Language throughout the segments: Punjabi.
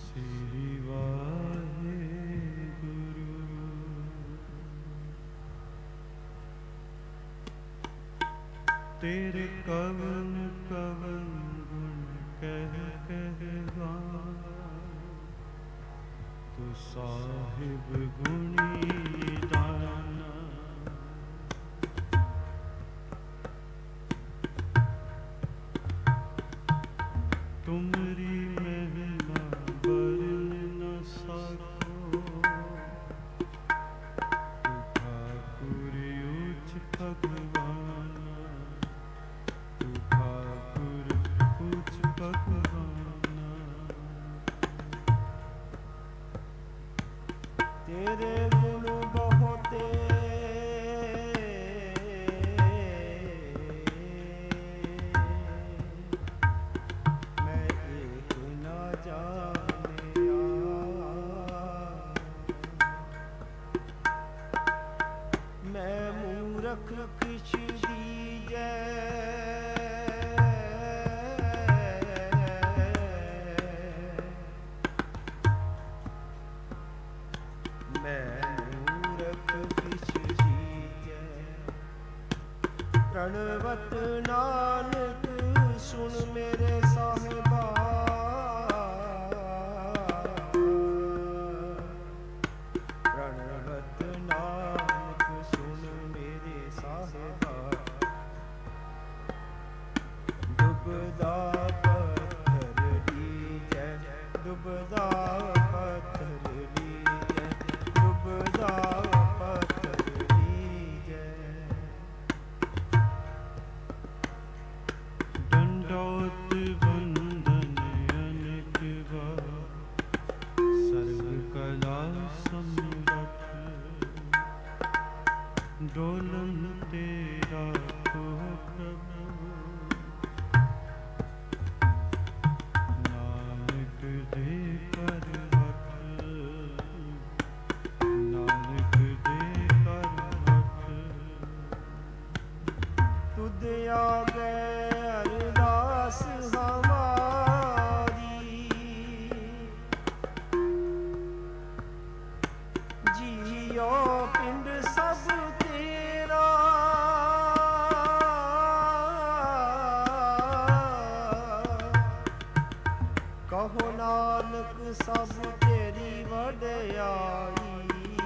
ਸ੍ਰੀ ਵਾਹਿਗੁਰੂ। ਤੇਰੇ ਕਵਨ ਕਵਨ ਗੁਣ ਕਹਿ ਕਹਿ ਗਾਵਾਂ, ਤੂੰ ਸਾਹਿਬ ਗੁਣੀ ਦਾਨਾ। ਤੁਮਰੀ ਮਹਿਮਾ ਵਰਨ ਨ ਸਕੋ, ਤੂੰ ਠਾਕੁਰ ਉੱਚ ਭਗਵਾਨ, ਤੂੰ ਠਾਕੁਰ ਉੱਚ ਭਗਵਾਨ। ਤੇਰੇ ਗੁਣ ਬਹੁਤੇ ਮੈਂ ਏਕ ਨਾ ਜਾਣਿਆ। ਮੈਂ ਮੂਰਖ ਕਿਛ ਦੀਜੈ, ਪ੍ਰਣਵਤ ਨਾਨਕ ਸੁਣ ਮੇਰੇ ਸਾਹਿਬਾ। ਪ੍ਰਣਵਤ ਨਾਨਕ ਸੁਣ ਮੇਰੇ ਸਾਹਿਬਾ। ਡੁੱਬਦਾ ਪੱਥਰ ਲੀਜੈ, ਡੁੱਬਦਾ ਪੱਥਰ ਲੀਜੈ, ਡੁੱਬਦਾ ਪੱਥਰ ਲੀਜੈ। ਦੰਡੋਤ ਬੰਦਨ ਅਨੇਕ ਵਾਰ, ਸਰਬ ਕਲਾ ਸਮਰੱਥ। ਡੋਲਨ ਤੇਰਾ ਕੋ ਪ੍ਰਭੂ, ਨਾਨਕ ਦੇ ਕਰ ਹੱਥ, ਨਾਨਕ ਦੇ ਕਰ ਹੱਥ। ਤੁਧ ਆਗੇ ਅਰਦਾਸ ਹਮਾਰੀ, ਜੀਓ ਪਿੰਡ ਸਭ ਤੇਰਾ। ਕਹੋ ਨਾਨਕ ਸਭ ਤੇਰੀ ਵਡਿਆਈ।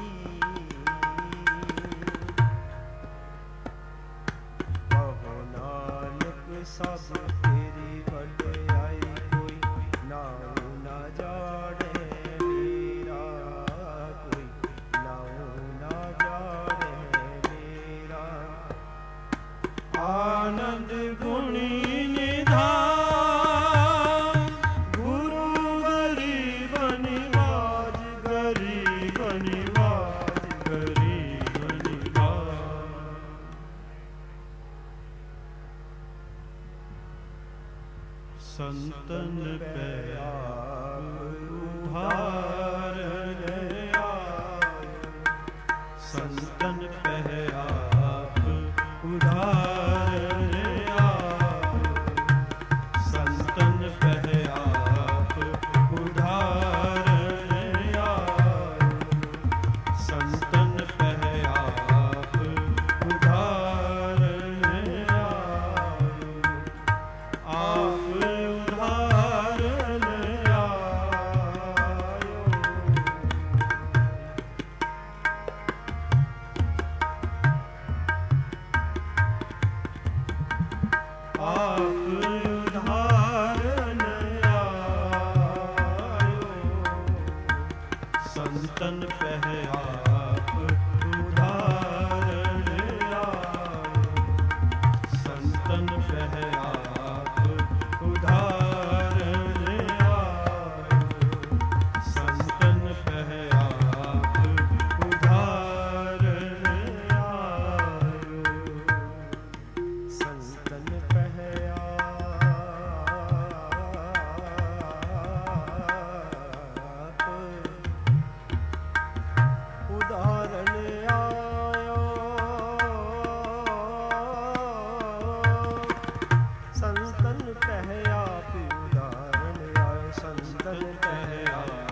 ਕਹੋ ਨਾਨਕ ਸਭ ਤੇਰੀ ਵਡਿਆਈ। ਕੋਈ ਨਾਉ ਨਾ ਜਾਣੇ ਮੇਰਾ, ਕੋਈ ਨਾਉ ਨਾ ਜਾਣੇ ਮੇਰਾ। ਆਨੰਦ ਗੁਣੀ ਨਿਧਾਨ, ਗੁਰੂ ਗਰੀਬ ਨਿਵਾਜ, ਗਰੀਬ ਨਿਵਾਜ, ਗਰੀਬ ਨਿਵਾਜ। ਸੰਤਨ ਪੈ ਆਪ ਉਧਾਰਨ ਆਇਓ, ਸੰਤਨ ਪੈ ਆਪ ਉਧਾਰਨ ਆਇਓ, ਸੰਤਨ ਪੈ ਆਪ ਉਧਾਰਨ ਆਇਓ, ਸੰਤਨ ਪੈ ਆਪ ਉਧਾਰਨ ਆਇਓ। ਆਪ ਉਧਾਰਨ ਆਇਓ। ਆਪ ਉਧਾਰਨ ਆਇਓ, ਸੰਤਨ ਪਹਿ ਆਪ ਉਧਾਰਨ ਆਇਓ, ਸੰਤਨ ਪਹਿ ਆਪ ਉਧਾਰਨ ਆਇਓ, ਸੰਤਨ ਪਹਿ ਆਪ ਉਧਾਰਨ ਆਇਓ। ਸੰਤਨ ਪਹਿ ਆਪ ਉਧਾਰਨ ਆਇਓ, ਸੰਤਨ ਪਹਿ ਆਪ ਉਧਾਰਨ ਆਇਓ, ਸੰਤਨ ਪਹਿ ਆਪ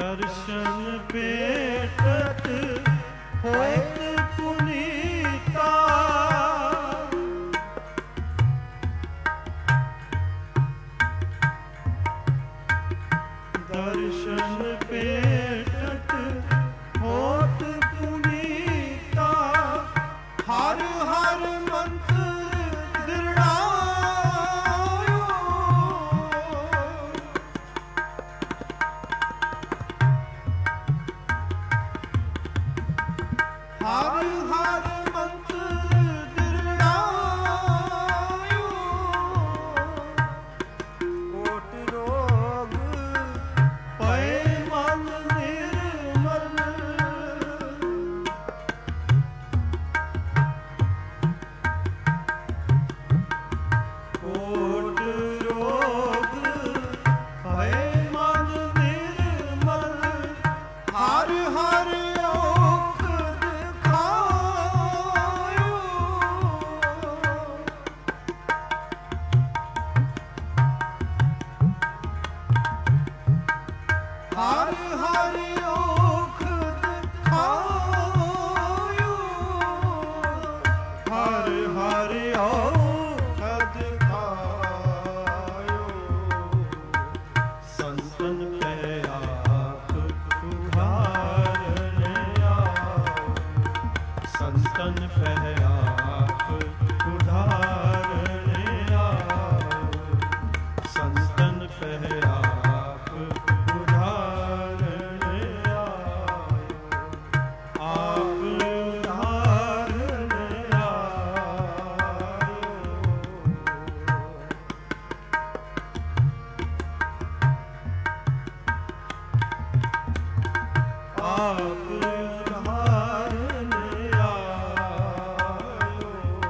ਦਰਸ਼ਨ ਭੇਟਤ ਹੋਤ ਪੁਨੀਤਾ ਦਰਸ਼ਨ ਭੇਟਤ ਹੋਤ ਪੁਨੀਤਾ ਹਰ ਹਰ ਮੰਤਰ ਦ੍ਰਿੜਾਇਓ ਹਰ ਹਰ ਮੰਤਰ ਦ੍ਰਿੜਾਇਓ ਕੋਟ ਰੋਗ ਪਏ ਮਨ ਨਿਰਮਲ ਕੋਟ ਰੋਗ ਪਏ ਮਨ ਨਿਰਮਲ ਹਰ ਹਰ ਔਖ ਦਿਖਾਇਓ ਹਰ ਹਰ ਔਖ ਦਿਖਾਇਓ ਹਰ ਹਰ ਔਖ ਦਿਖਾਇਓ ਸੰਤਨ ਪੈ ਆਪ ਉਧਾਰਨ ਆਓ ਸੰਤਨ ਪੈ ਆਪ ਉਧਾਰਨ ਆਓ ਸੰਤਨ ਪੈ ਆਪ ਉਧਾਰਨ ਆਓ ਆਪ ਉਧਾਰਨ ਆਓ ਆਪ ਉਧਾਰਨ ਆਇਓ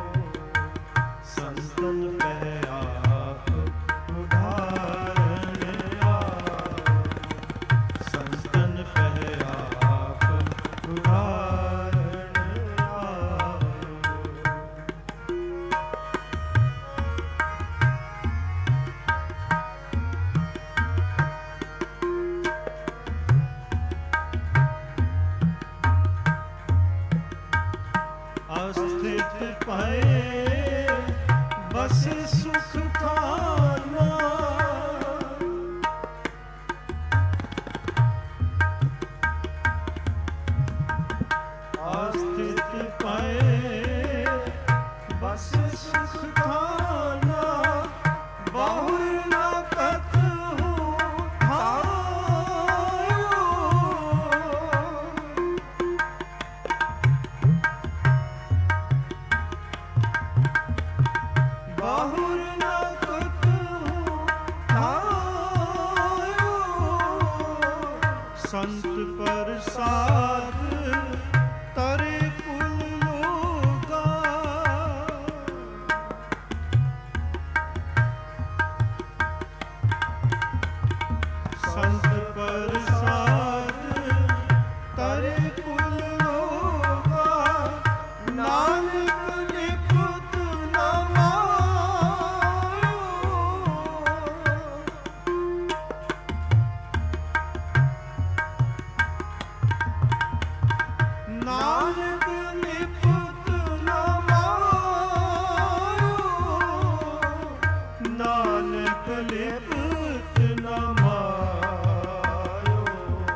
ਸੰਤਨ ਪੈ ਆਪ ਉਧਾਰਨ ਆਇਓ ਸੰਤਨ ਪੈ ਆਪ ਉਧਾਰਨ ਆਇਓ ਅਸਥਿਤ ਪਏ ਬਸ ਸੁਖ ਥਾਨਾ ਅਸਥਿਤ ਪਏ ਬਸ ਸੁਖ ਥਾਨਾ ਬਹੁਰ ਨਾ ਕਤਹੁ ਥਾਇਓ ਬਾਹੁਰ ਨਾ ਕਤਹੁ ਥਾਇਓ ਸੰਤ ਪ੍ਰਸਾਦ ਤਰੇ ਕੁਲ ਲੋਗਾ ਸੰਤ ਪ੍ਰਸਾਦ ਤਰੇ ਕੁਲ ਲੋਗਾ ਨਾਨਕ ਨਿਪਤ ਨ ਮਾਇਓ ਨਾਨਕ ਨਿਪਤ ਨ ਮਾਇਓ ਨਾਨਕ ਨਿਪਤ ਨ ਮਾਇਓ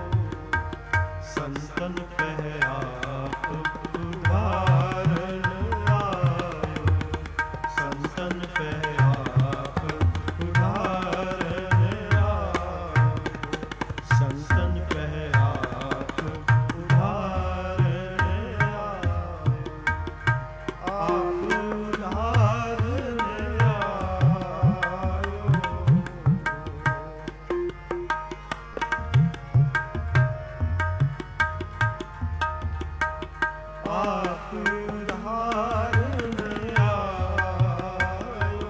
ਸੰਤਨ ਪੈ ਆਪ ਉਧਾਰਨ ਆਇਓ ਸੰਤਨ ਪੈ ਆਪ ਉਧਾਰਨ ਆਇਓ ਸੰਤਨ ਪੈ ਆਪ ਉਧਾਰਨ ਆਇਓ ਆਪ ਉਧਾਰਨ ਆਇਓ ਆਪ ਉਧਾਰਨ ਆਇਓ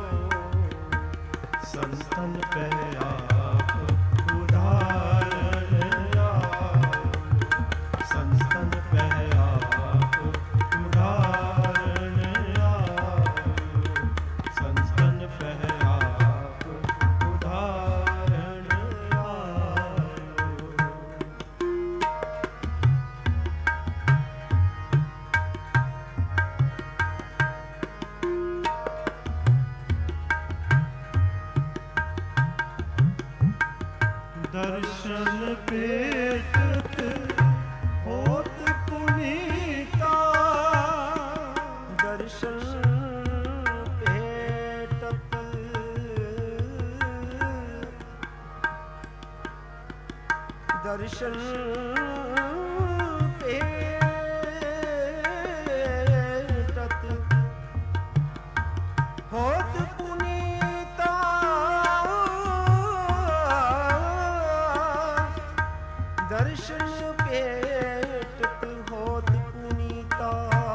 ਸੰਤਨ ਪੈ ਆਪ ਉਧਾਰਨ ਆਇਓ ਸੰਤਨ ਪੈ ਆਪ ਉਧਾਰਨ ਆਇਓ ਸੰਤਨ ਪੈ ਆਪ ਉਧਾਰਨ ਆਇਓ ਦਰਸ਼ਨ ਭੇਟਤ ਹੋਤ ਪੁਨੀਤਾ ਦਰਸ਼ਨ ਭੇਟਤ ਦਰਸ਼ਨ ਭੇਟਤ ਹੋਤ ਪੁਨੀਤਾ ਦਰਸ਼ਨ ਭੇਟਤ ਹੋਤ ਪੁਨੀਤਾ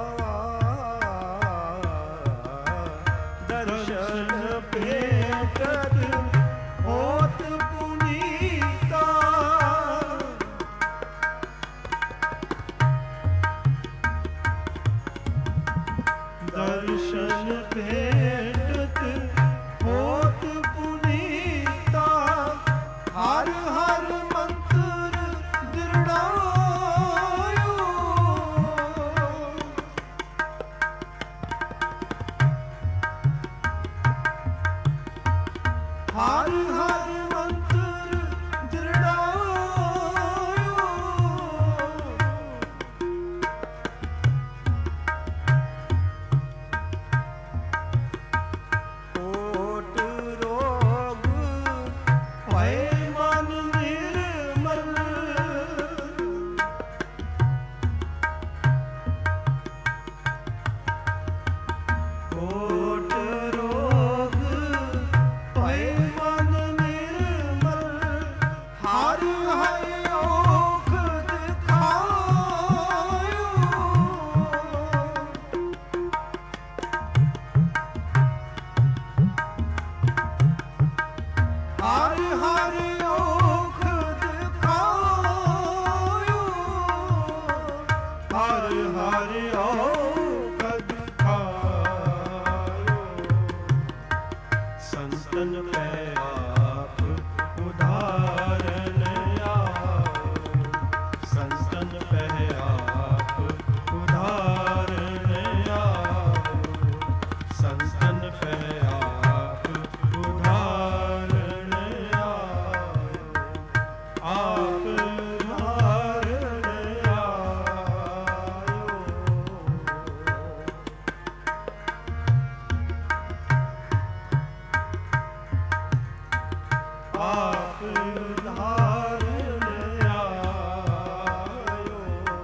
ਦਰਸ਼ਨ ਭੇਟਤ ਹੋਤ ਪੁਨੀਤਾ ਦਰਸ਼ਨ ਭੇਟਤ ਹੋਤ ਪੁਨੀਤਾ ਹਰ ਹਰ ਮੰਤਰ ਦ੍ਰਿੜਾਇਓ ਹਰ ਹਰ ਮੰਤਰ ਦ੍ਰਿੜਾਇਓ ਕੋਟ ਰੋਗ ਹੋਏ ਮਨ ਨਿਰਮਲ ਕੋਟ ਰੋਗ ਹੋਏ ਮਨ ਨਿਰਮਲ ਹਰ ਹਰਿ ਔਖ ਦਿਖਾਇਓ ਹਰ ਹਰ ਔਖ ਦਿਖਾਇਓ ਹਰ ਹਰ ਔਖ ਦਿਖਾਇਓ ਸੰਤਨ ਪੈ ਆਪ ਉਧਾਰਨ ਆਓ ਸੰਤਨ ਪੈ ਆਪ ਉਧਾਰਨ ਆਓ ਸੰਤਨ ਪੈ ਆਪ ਉਧਾਰਨ ਆਓ ਆਪ ਉਧਾਰਨ ਆਇਓ ਆਪ ਉਧਾਰਨ ਆਇਓ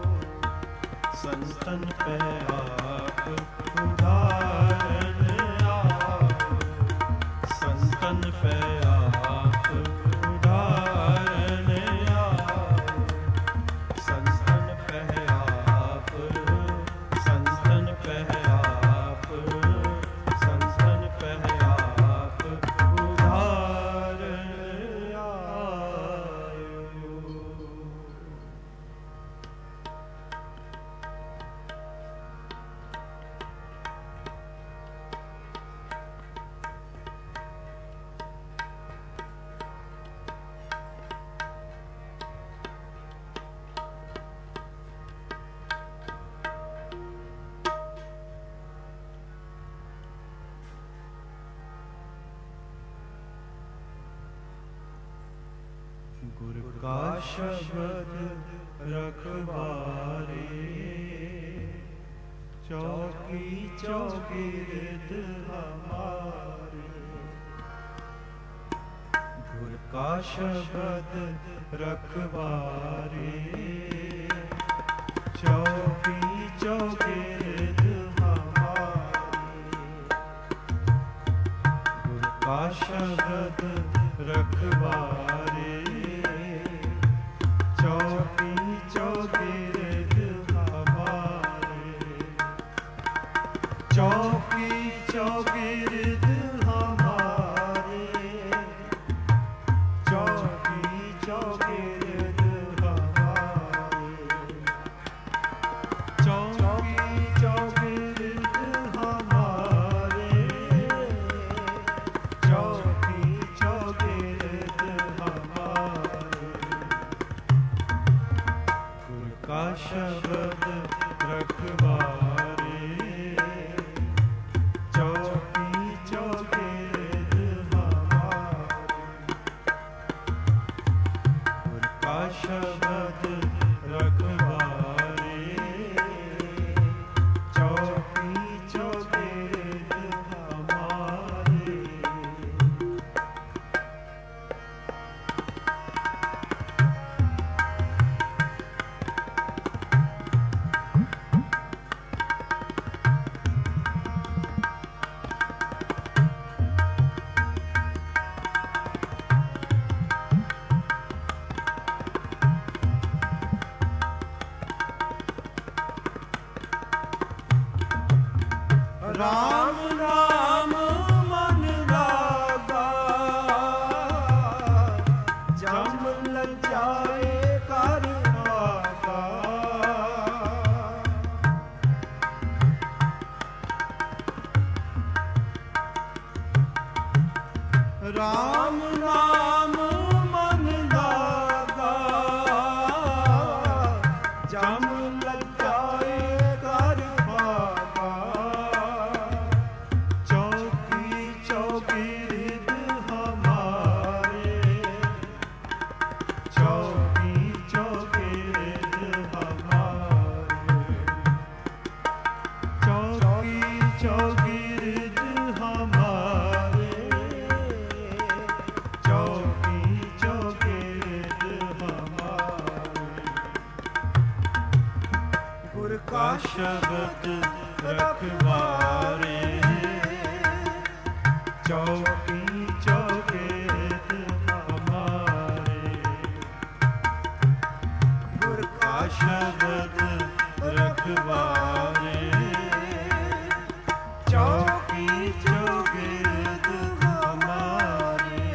ਸੰਤਨ ਪੈ ਆਪ ਉਧਾਰਨ ਆਓ ਸੰਤਨ ਪੈ ਆਪ ਉਧਾਰਨ ਆਓ ਸੰਤਨ ਪੈ ਆਪ ਸੰਤਨ ਪੈ ਆਪ ਸੰਤਨ ਪੈ ਆਪ ਉਧਾਰਨ ਆਇਓ ਗੁਰ ਕਾ ਸ਼ਬਦ ਰਖਵਾਰੇ ਚੌਕੀ ਚੌਕਿਰਤ ਹਮਾਰੇ ਗੁਰ ਕਾ ਸ਼ਬਦ ਰਖਵਾਰੇ ਚੌਕੀ ਚੌਕਿਰਤ ਹਮਾਰੇ ਗੁਰ ਕਾ ਸ਼ਬਦ ਰਖਵਾਰੇ ਚੌਕੀ ਚੌਕਿਰਤ ਹਮਾਰੇ ਚੌਕੀ ਚੌਕਿਰਤ ਹਮਾਰੇ ਚੌਕੀ ਚੌਕਿਰਤ ਹਮਾਰੇ ਚੌਕੀ ਚੌਕਿਰਤ ਹਮਾਰੇ ਚੌਕੀ ਚੌਕਿਰਤ ਹਮਾਰੇ ਗੁਰ ਕਾ ਸ਼ਬਦ ਰਖਵਾਰੇ ਚੌਕੀ ਚੌਕਿਰਤ ਹਮਾਰੇ ਰਾਮ ਨਾਮ ਮਨ ਲਾਗਾ, ਜਮ ਲਜਾਏ ਕਰ ਭਾਗਾ। ਰਾਮ ਨਾਮ ਮਨ ਲਾਗਾ, ਜਮ ਲਜਾਏ ਕਰ ਭਾਗਾ। ਚੌਕੀ ਚੌਗਿਰਦ ਹਮਾਰੇ, ਚੌਕੀ ਚੌਗਿਰਦ ਹਮਾਰੇ, ਚੌਕੀ ਚੌਗਿਰਦ ਹਮਾਰੇ, ਚੌਕੀ ਚੌਗਿਰਦ ਹਮਾਰੇ। ਗੁਰ ਕਾ ਸ਼ਬਦ ਰਖਵਾਰੇ, ਚੌਕੀ ਚੌਗਿਰਦ ਹਮਾਰੇ। ਗੁਰ ਕਾ ਸ਼ਬਦ ਰਖਵਾਰੇ, ਚੌਕੀ ਚੌਗਿਰਦ ਹਮਾਰੇ,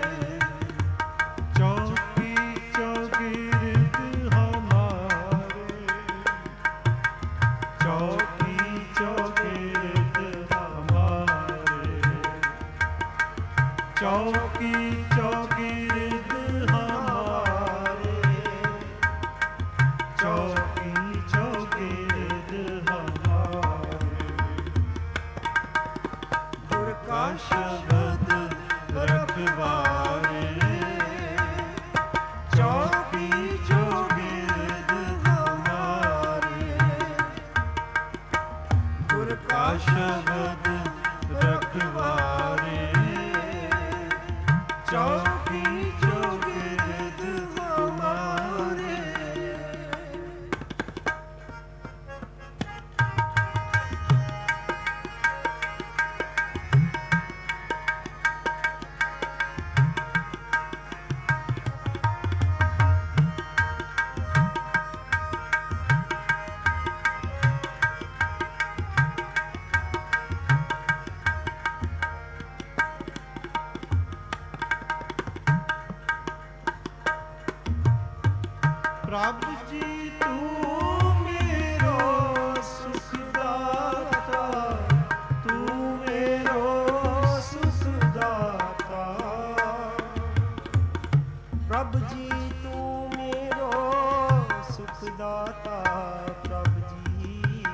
ਚੌਕੀ ਚੌਗਿਰਦ ਹਮਾਰੇ, ਚੌਕੀ ਚੌਗਿਰਦ ਹਮਾਰੇ, ਚੌਕੀ ਚੌਗਿਰਦ ਹਮਾਰੇ, ਚੌਕੀ ਚੌਗਿਰਦ ਹਮਾਰੇ। ਗੁਰ ਕਾ ਸ਼ਬਦ ਰਖਵਾਰੇ, ਚੌਕੀ ਚੌਗਿਰਦ ਹਮਾਰੇ। ਗੁਰ ਕਾ ਸ਼ਬਦ ਰਖਵਾਰੇ, ਚੌਕੀ ਚੌਗਿਰਦ ਹਮਾਰੇ। ਪ੍ਰਭ ਜੀ ਤੂੰ ਮੇਰੋ ਸੁਖ ਦਾਤਾ, ਤੂੰ ਮੇਰੋ ਸੁਖ ਦਾਤਾ। ਪ੍ਰਭ ਜੀ ਤੂੰ ਮੇਰੋ ਸੁਖ ਦਾਤਾ। ਪ੍ਰਭ ਜੀ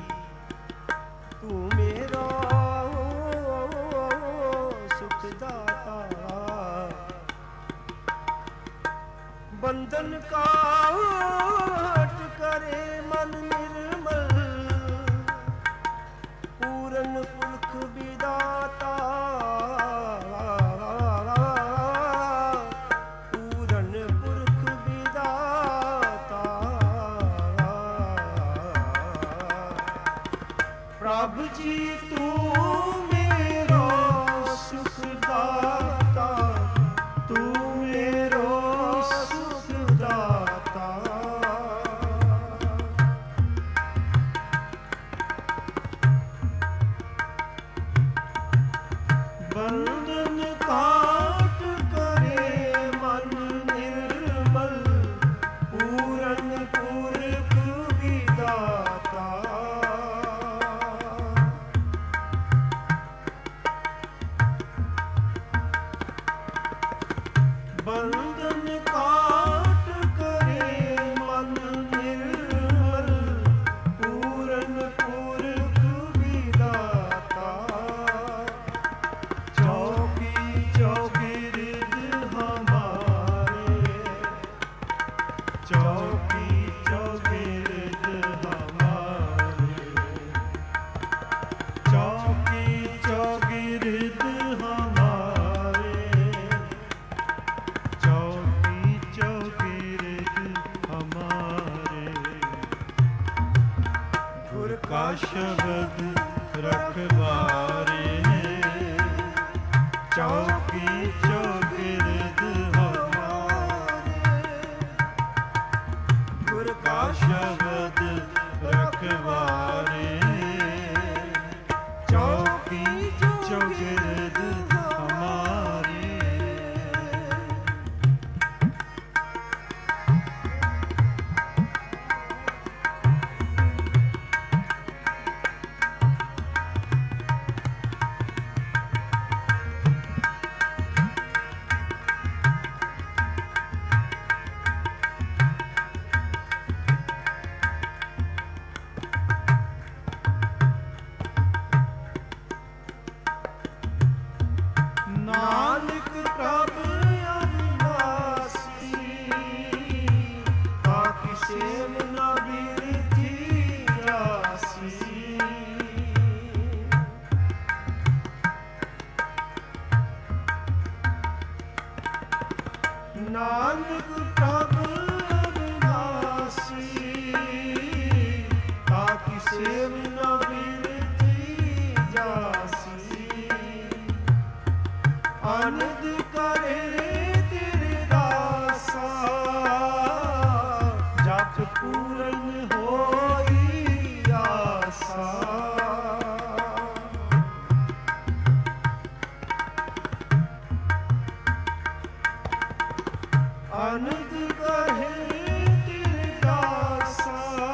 ਤੂੰ ਮੇਰੋ ਸੁਖ ਦਾਤਾ। ਬੰਧਨ ਕਾਟ ਕਰੇ ਮਨ ਨਿਰਮਲ, ਪੂਰਨ ਪੁਰਖ ਵਿਦਾਤਾ। ਪੂਰਨ ਪੁਰਖ ਵਿਦਾਤਾ। ਪ੍ਰਭ ਜੀ ਤੂੰ ਮੇਰੋ ਸੁਖ ਦਾਤਾ। ਤੂੰ ਮੇਰੋ ਸੁਖ ਦਾਤਾ। ਬੰਧਨ ਕਾਟ ਕਰੇ ਮਨ ਨਿਰਮਲ, ਪੂਰਨ ਪੁਰਖ ਵਿਦਾਤਾ। ਬੰਧਨ ਕਾਟ ਕਰੇ ਮਨ ਨਿਰਮਲ, ਪੂਰਨ ਪੁਰਖ ਵਿਦਾਤਾ। ਚੌਕੀ ਚੌਗਿਰਦ ਹਮਾਰੇ, ਚੌਕੀ ਚੌਗਿਰਦ ਹਮਾਰੇ, ਚੌਕੀ ਚੌਗਿਰਦ ਹਮਾਰੇ, ਚੌਕੀ ਚੌਗਿਰਦ ਹਮਾਰੇ। ਗੁਰ ਕਾ ਸ਼ਬਦ ਰਖਵਾਰੇ, ਚੌਕੀ ਚੌਗਿਰਦ ਹਮਾਰੇ। ਗੁਰ ਕਾ ਸ਼ਬਦ ਰਖਵਾਰੇ, ਨਾਨਕ ਪ੍ਰਭ ਅਬਿਨਾਸੀ, ਤਾਕਿ ਸੇਵ ਨ ਬਿਰਤੀ ਜਾਸੀ। ਆਨੰਦ ਕਰੇ ਤੇਰੇ ਦਾਸਾ, ਜਪ ਪੂਰਨ ਹੋਈ ਆਸਾ। ਆਨੰਦ ਕਰੇ ਤੇਰੇ ਦਾਸਾ,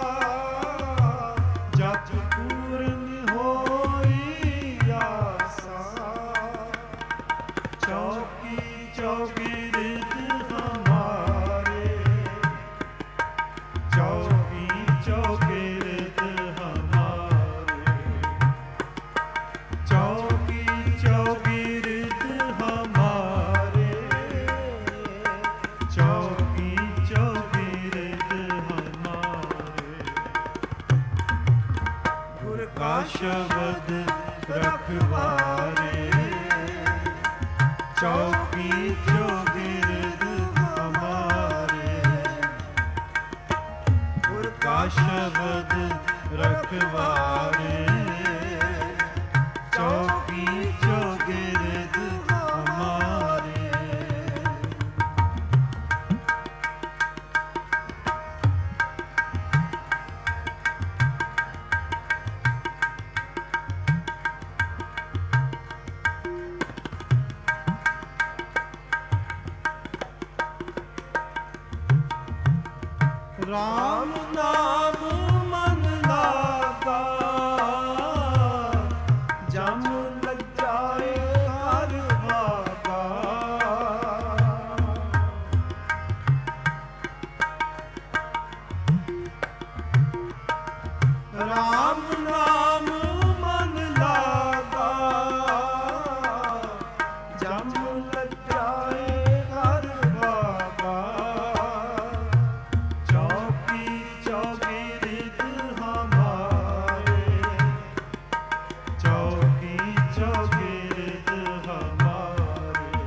ਜਪ ਪੂਰਨ ਹੋਈ ਆਸਾ। ਚੌਕੀ ਚੌਗਿਰਦ ਹਮਾਰੇ, ਚੌਕੀ ਚੌਗਿਰਦ ਹਮਾਰੇ, ਚੌਕੀ ਚੌਗਿਰਦ ਹਮਾਰੇ, ਚੌਕੀ ਚੌਗਿਰਦ ਹਮਾਰੇ। ਗੁਰ ਕਾ ਸ਼ਬਦ ਰਖਵਾਰੇ, ਚੌਕੀ ਚੌਗਿਰਦ ਹਮਾਰੇ। ਗੁਰ ਕਾ ਸ਼ਬਦ ਰਖਵਾਰੇ, ਚੌਕੀ ਚੌਗਿਰਦ ਹਮਾਰੇ। ਰਾਮ ਨਾਮ ਮਨ ਲਾਗਾ, ਜਮ ਲੱਜਾਏ ਹਰ ਭਾਗਾ। ਰਾਮ ਨਾਮ ਮਨ ਲਾਗਾ, ਜਮ ਲੱਜਾਏ ਹਰ ਭਾਗਾ। ਚੌਕੀ ਚੌਗਿਰਦ ਹਮਾਰੇ, ਚੌਕੀ ਚੌਗਿਰਦ ਹਮਾਰੇ,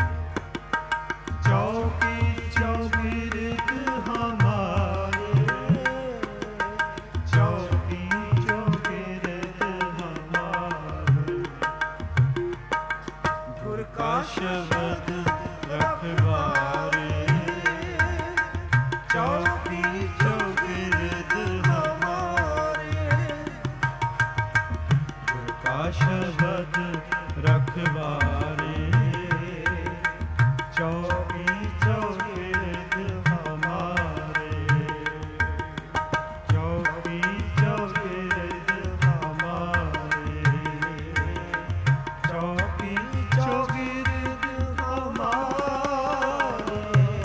ਚੌਕੀ ਚੌਗਿਰਦ ਹਮਾਰੇ, ਚੌਕੀ ਚੌਗਿਰਦ ਹਮਾਰੇ। ਗੁਰ ਕਾ ਸ਼ਬਦ ਰਖਵਾਰੇ, ਚੌਕੀ ਚੌਗਿਰਦ ਹਮਾਰੇ। ਗੁਰ ਕਾ ਸ਼ਬਦ ਰਖਵਾਰੇ, ਚੌਕੀ ਚੌਗਿਰਦ ਹਮਾਰੇ, ਚੌਕੀ ਚੌਗਿਰਦ ਹਮਾਰੇ, ਚੌਕੀ ਚੌਗਿਰਦ ਹਮਾਰੇ।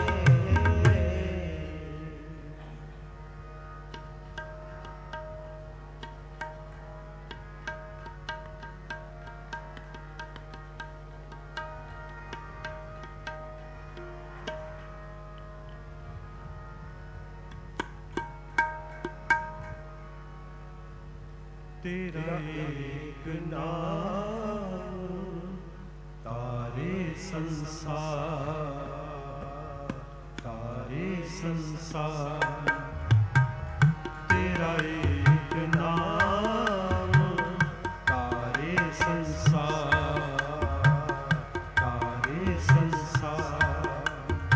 ਤੇਰਾ ਏਕ ਨਾਮ ਤਾਰੇ ਸੰਸਾਰ, ਤਾਰੇ ਸੰਸਾਰ। ਤੇਰਾ ਏਕ ਨਾਮ ਤਾਰੇ ਸੰਸਾਰ, ਤਾਰੇ ਸੰਸਾਰ।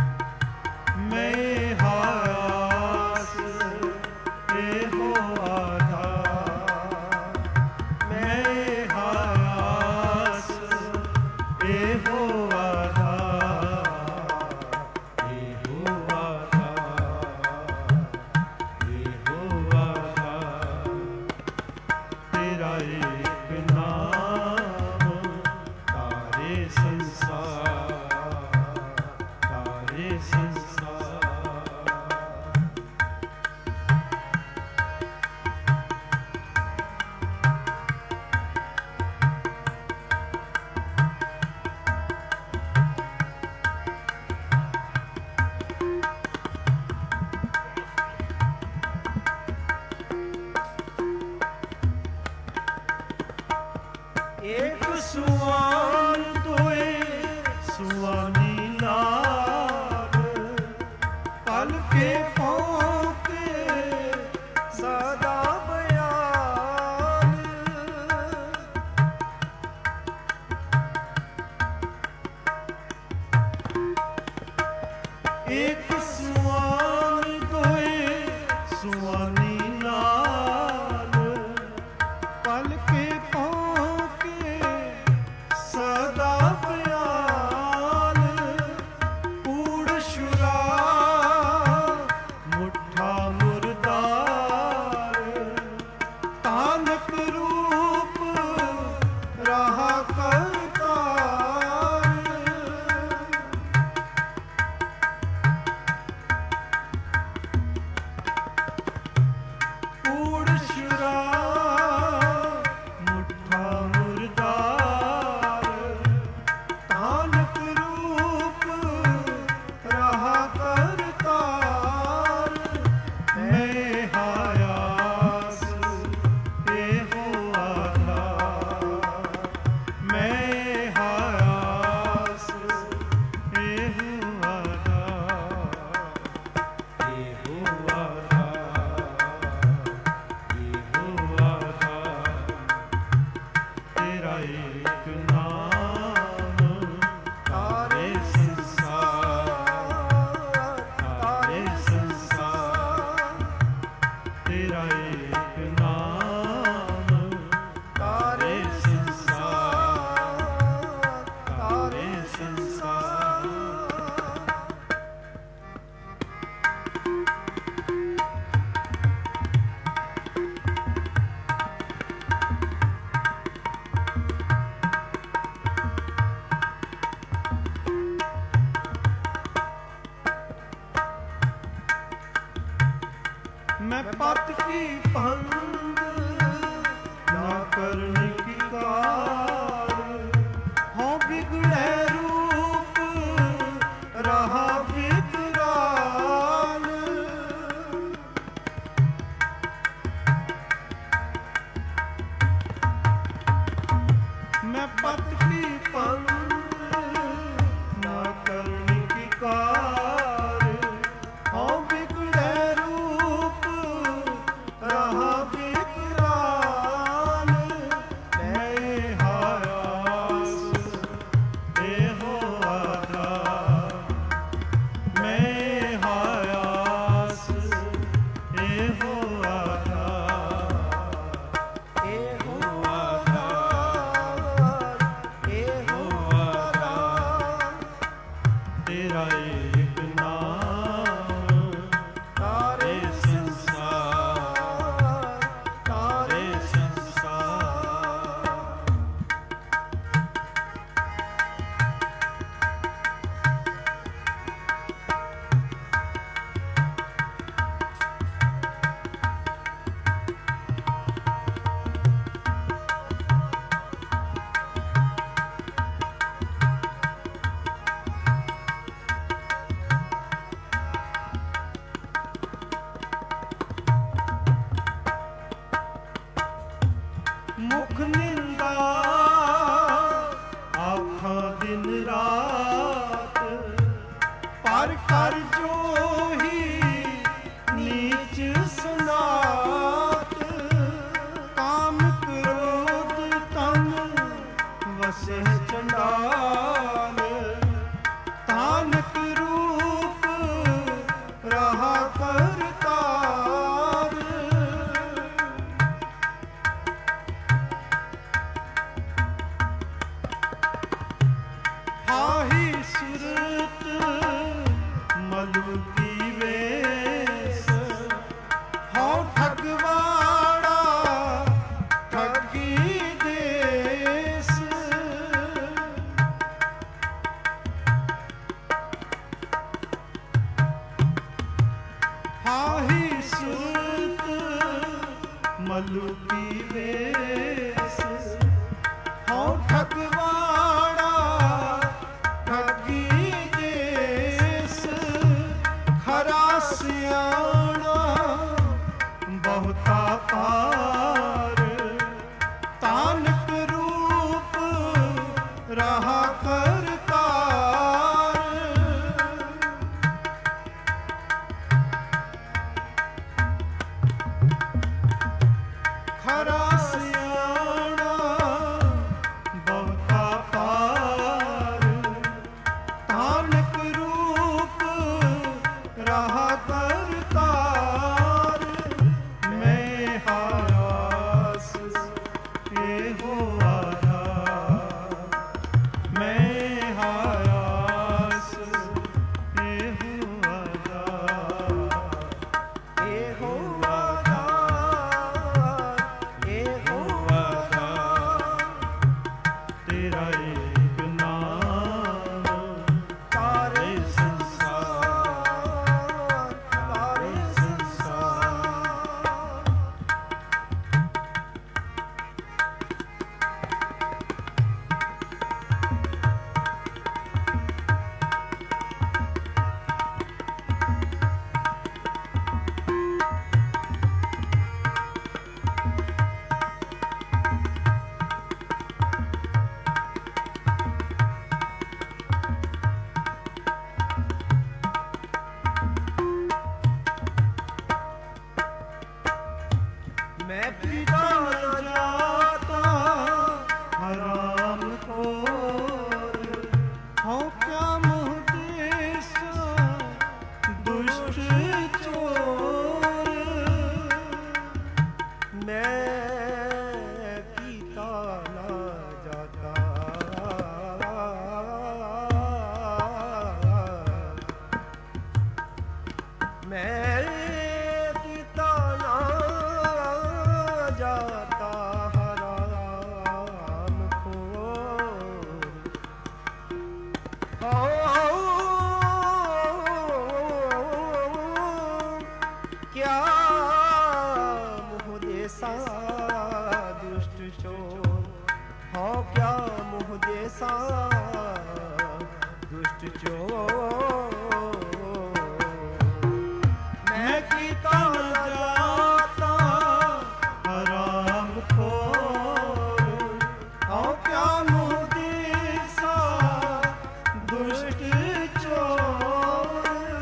ਮੈਂ ਹਾਸ ਇਹੋ ਆਧਾਰ, ਮੈਂ ਹਾਸ ਇਹੋ ਆਧਾਰ, ਇਹੋ ਆਧਾਰ, ਇਹੋ ਆਧਾਰ। एक सुआन दोए सुआनी नाल पल के पहुँचे सदा प्याल कूड़ शुरा मुठा मुरदार तानक रूप रहा करतार कूड़ शुरा मुठा मुरदार तानक रूप रहा करतार मैं हायास एहो आधार मैं हायास एहो आधार एहो आधार तेरा एक नाम तारे संसार तेरा एक नाम तारे संसार मैं पत की पंग ना करने की कार हो बिगड़े रूप रहा विकराल मैं पत की पंग ना करने की कार हो बिगड़े रूप रहा विकराल मैं हायास एहो आधार मैं हायास एहो आधार एहो आधार एहो आधार तेरा एक नाम तारे संसार मुख निंदा आँखां दिन रात पर कर जो ही नीच सुनात काम क्रोध तन वसे चंडाल तानक रूप रहा करतार हाही सुरत मलु की वेश हो ठगवाड़ा ठगी देश हाही सुरत मलु की वेश हो ठगवाड़ा ठगी देश खरा सियाणा बहुता पार तानक रूप रहा करतार खरा सियाणा बहुता पार ਮੈਂ ਕੀਤਾ ਨਾ ਜਾਤਾ ਹਰਾਮ ਖੋਰ। ਕਿਆ ਮੁਹ ਦੇਸਾ ਦੁਸ਼ਟ ਚੋਰ। ਹੋ ਕਿਆ ਮੁਹ ਦੇਸਾ ਦੁਸ਼ਟ ਚੋਰ। ਮੈਂ ਕੀਤਾ ਜਾਤਾ ਹਰਾਮ ਖੋਰ। ਹੋ ਕਿਆ ਮੁਹ ਦੇਸਾ ਦੁਸ਼ਟ ਚੋਰ।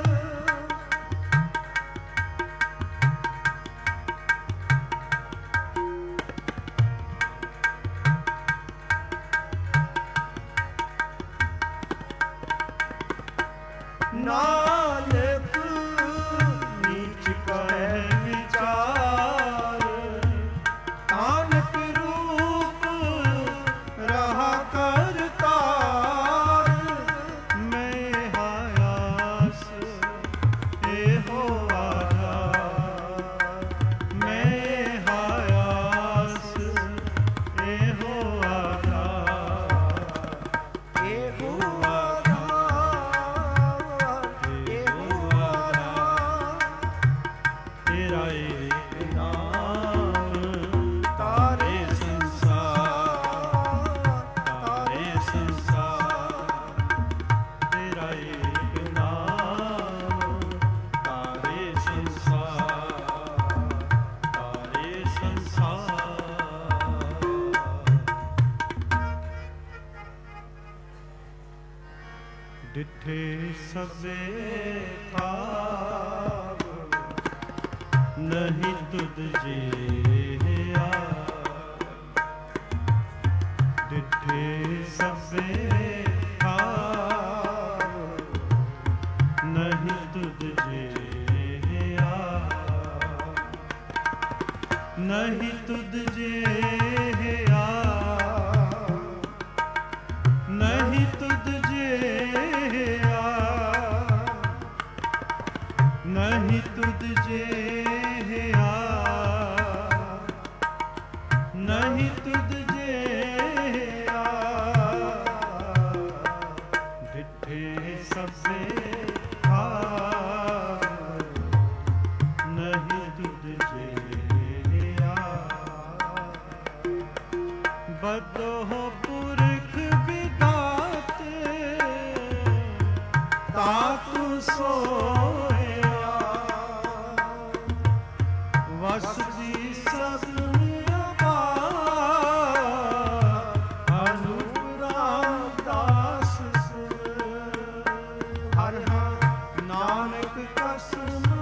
ਨਾਨਕ ਨੀਚ ਕਹੈ ਵਿਚਾਰ। ਤਾਨਕ ਰੂਪ ਰਹਾ ਕਰਤਾਰ। ਮੈਂ ਹਾਇਆਸ ਇਹੋ ਆਧਾਰ। ਮੈਂ ਹਾਇਆਸ ਇਹੋ ਆਧਾਰ। ਇਹੋ ਆਧਾਰ, ਇਹੋ ਆਧਾਰ। ਤੇਰਾ ਏਕ ਨਾਮ ਤਾਰੇ ਸੰਸਾਰ, ਤਾਰੇ ਸੰਸਾਰ। ਤੇਰਾ ਏਕ ਨਾਮ ਤਾਰੇ ਸੰਸਾਰ, ਤਾਰੇ ਸੰਸਾਰ। ਡਿਠੇ ਸਭੇ ਖਾਬ ਨਹੀਂ ਤੁਧ ਜੀਆ। ਡਿਠੇ ਸਭੇ ਖਾਬ ਨਹੀਂ ਤੁਧ ਜੀਆ। ਨਹੀਂ ਤੁਧ ਜੀਆ। ਨਹੀਂ ਤੁਧ ਜੀਆ। ਨਹੀਂ ਤੁਧ ਜੀਆ। ਨਹੀਂ ਤੁਧ ਜੀਆ। ਡਿਠੇ ਸਭੇ ਖਾਬ ਨਹੀਂ ਤੁਧ ਜੀਆ। ਬਦੋਹ ਪੁਰਖ ਵਿਦਾਤੇ ਤਾਤੁ ਸੋਇਆ। ਵਸਦੀ ਸਗਲ ਅਪਾਰ। ਅਨੂਪ ਰਾਮਦਾਸ ਸੁਰ। ਹਰਿ ਹਰਿ ਨਾਨਕ ਕਸਮ